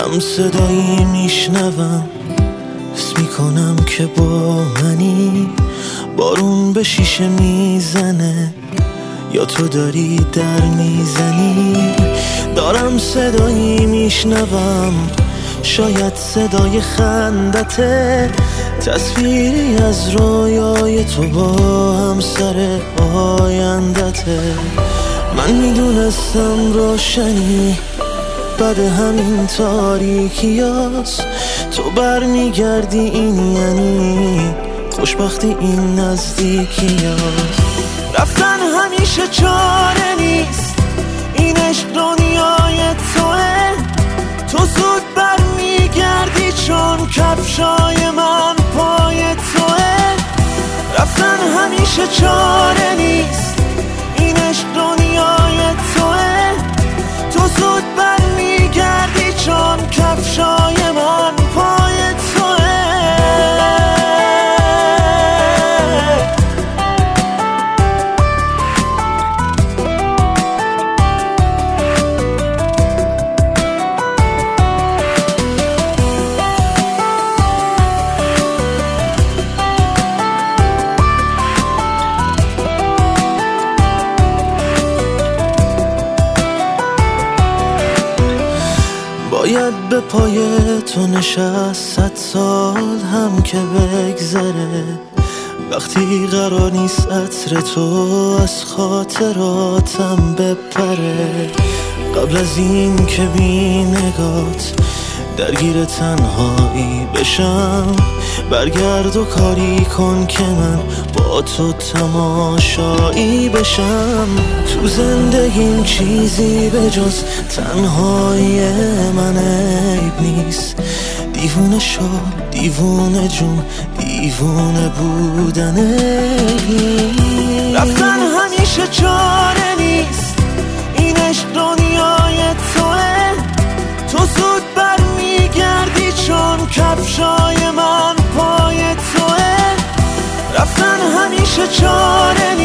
هم صدایی میشنوم، حس میکنم که با منی. بارون به شیشه میزنه یا تو داری در میزنی. دارم صدایی میشنوم، شاید صدای خندته، تصویری از رویای تو با همسر آیندته. من میدونستم روشنی بعد همین تاریکیاست، تو برمیگردی این یعنی خوشبختی این نزدیکیاست. رفتن همیشه چاره نیست، این عشق دنیای توه، تو زود برمیگردی چون کفشای من پای توه. رفتن همیشه چاره نیست، این عشق دنیای توه، تو زود برمیگردی چون کفشای من پای توه. باید به پای تو نشست 100 سال هم که بگذره، وقتی قرار نیست عطر تو از خاطراتم بپره. قبل از این که بی نگات درگیر تنهایی بشم، برگرد و کاری کن که من با تو تماشایی بشم. تو زندگیم چیزی به جز تنهایی من عیب نیست، دیوونه شو دیوونه جون، دیوونه بودن رفتن همیشه چاره نیست، این عشق دنیای توه، تو زود برمیگردی چون کفشای من پای توه. رفتن همیشه چاره